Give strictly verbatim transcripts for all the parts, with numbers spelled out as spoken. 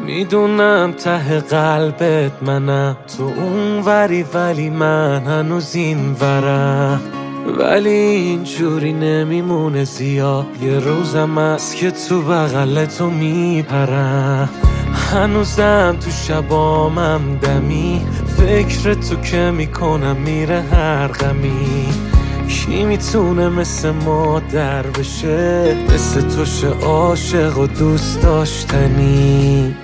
میدونم ته قلبت منم، تو اون وری ولی من هنوز این ورم. ولی اینجوری نمیمونه زیاد، یه روزم هست که تو بغل تو میپرم. هنوزم تو شبامم دمی، فکر تو که میکنم میره هر غمی. کی میتونه مثل مادر بشه، مثل تو شه عاشق و دوست داشتنی.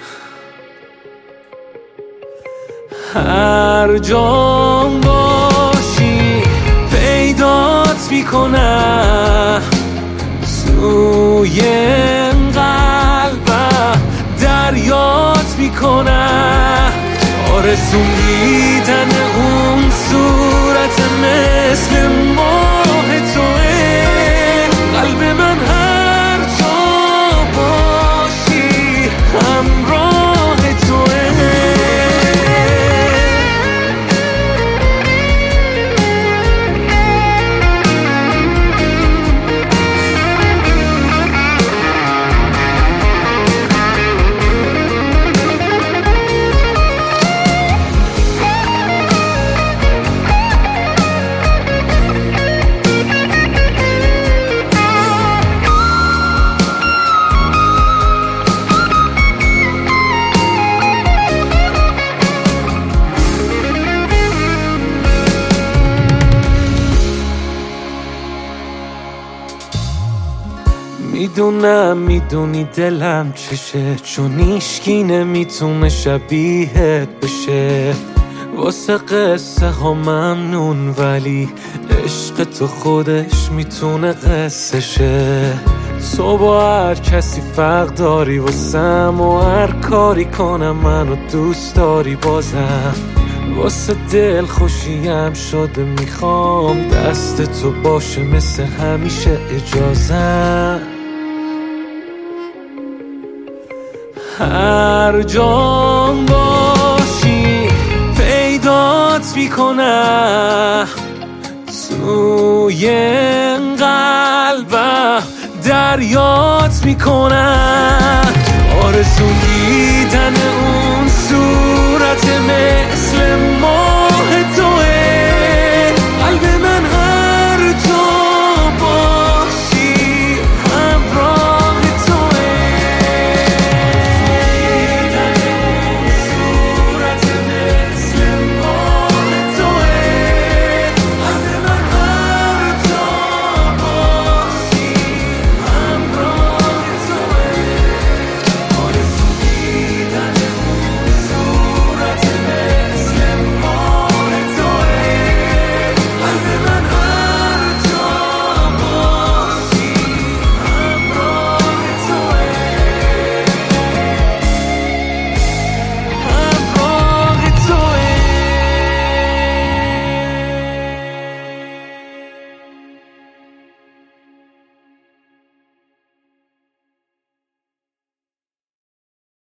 هر جام باشی پیدات میکنم، توی قلبم دریات میکنم. آرزوندیدن اون صورت مثل ماه توه، قلب من هر جا باشی همراه توه. میدونم میدونی دلم چشه، چون ایشکی نمیتونه شبیهت بشه. واسه قصه ها ممنون ولی عشق تو خودش میتونه قصه شه. تو با هر کسی فرق داری واسم، و هر کاری کنم منو دوست داری بازم. واسه دل خوشیم شده میخوام دست تو باشه مثل همیشه اجازم. هر جام باشی پیدات میکنم، توی قلبم دریات میکنم. آرزو دیدن اون صورت مثل